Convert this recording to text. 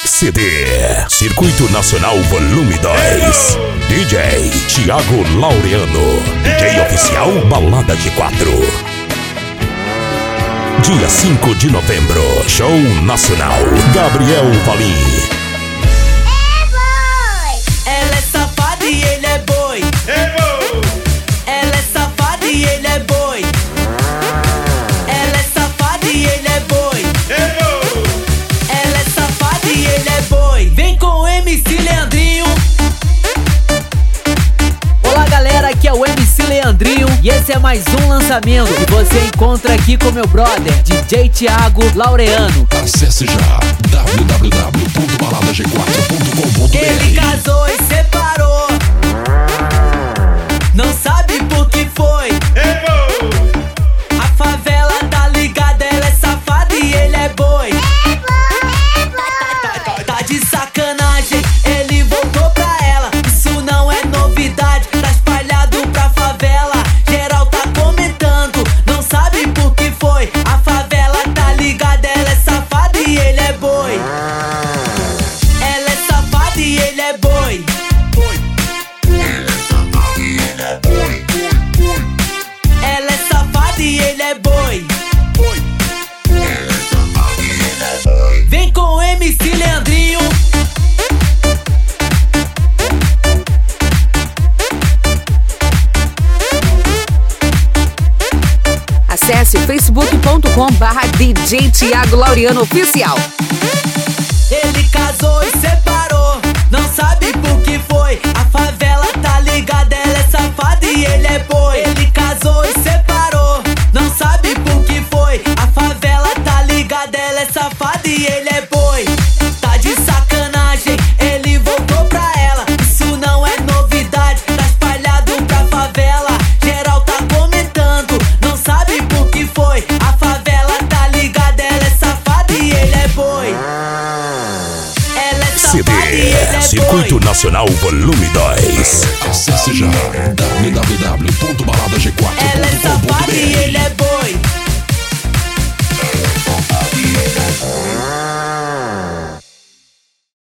CD Circuito Nacional Volume 2. DJ Thiago Laureano, DJ oficial Balada G4. Dia 5 de novembro, show nacional, Gabriel Valim. Ela é safada e ele é boi. Ela é safada e ele é boi. Ela é safada e ele é boi. Ela é safada e ele é boi. Vem com o MC Leandrinho. Olá galera, aqui é o MC Leandrinho e esse é mais um lançamento que você encontra aqui com meu brother DJ Thiago Laureano. Acesse já www.baladag4.com.br. Ele casou e separou, não sabe por que foi. A favela tá ligada, ela é safada e ele é boi. Tá de sacanagem, ele voltou pra ela. Isso não é novidade, tá espalhado pra favela. Geral tá comentando, não sabe por que foi. A favela tá ligada, ela é safada e ele é boi. Ela é safada e ele é boi. Ela é safada e ele é boi. Vem com o MC Leandrinho. Acesse facebook.com/DJ Thiago Laureano Oficial. Ele casou e separou, não sabe por que foi. A favela tá ligada, ela é safada e ele é boi. Ele casou e separou, não sabe por que foi. A favela tá ligada, ela é safada e ele é boi. Tá de sacanagem, ele voltou pra ela. Isso não é novidade, tá espalhado pra favela. Geral tá comentando, não sabe por que foi. A favela tá ligada, ela é safada e ele é boi. CD Circuito Nacional Volume 2. Acesse já www.baladag4.com.br.